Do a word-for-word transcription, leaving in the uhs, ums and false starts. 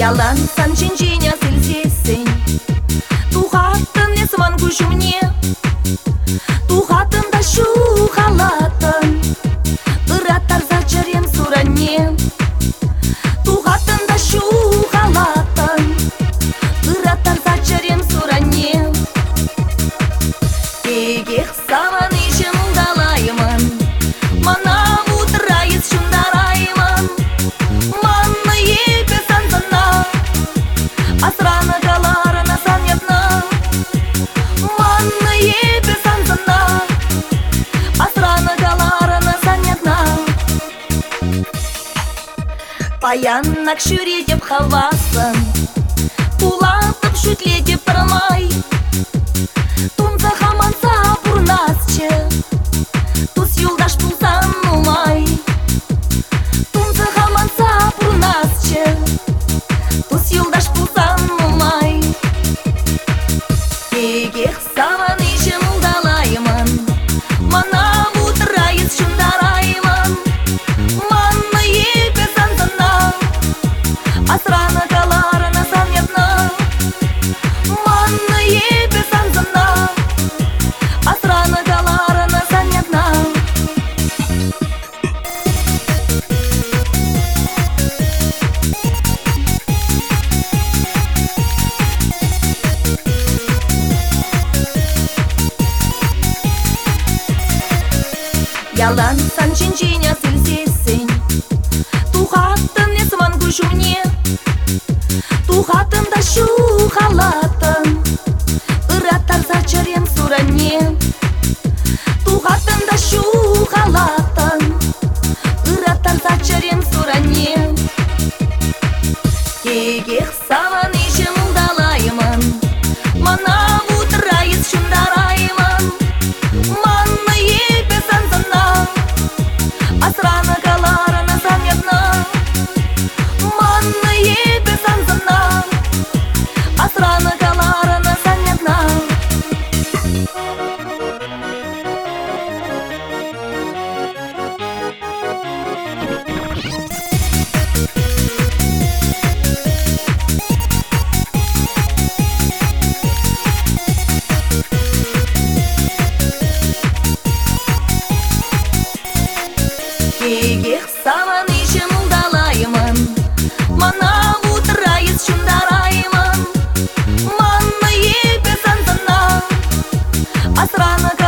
Ялан сан чинчиня сельсесень. Тухатын несман кушумне, тухатын да шу халатын, ыратар зачарем суране. Тухатын да шу халатын, ыратар зачарем суране. Егех саван ишем далайман, мана утрает шундарайман. Манна епе санзана, асрана галарана санятна. Манна епе санзана, асрана галарана санятна. Паяннак шүре деп хавасын, кулатып шүтле деп пармай. Тунца хаманса пурнасче, тус юлдаш пулсан умай. Тунца хаманса пурнасче, тус юлдаш пулсан умай. Егех саван ишем улдалайман, мана утрает шундарайман. Манна епе санзана, асрана галарана санятна. Манна епе санзана, асрана галарана санятна. Ялан сан чинчиня сельсесень. Тухатын несман кушумне, тухатын да шу халатын, ыратар зачарем суране. Тухатын да шу халатын, ыратар зачарем суране. Егех саван ишем улдалайман, мана утрает шундарайман. Манна епе санзана, асрана галарана санятна. Манна епе санзана, асрана галарана санятна. Егех саван ишем улдалайман, мана утрает шундарайман. Манна епе санзана, асрана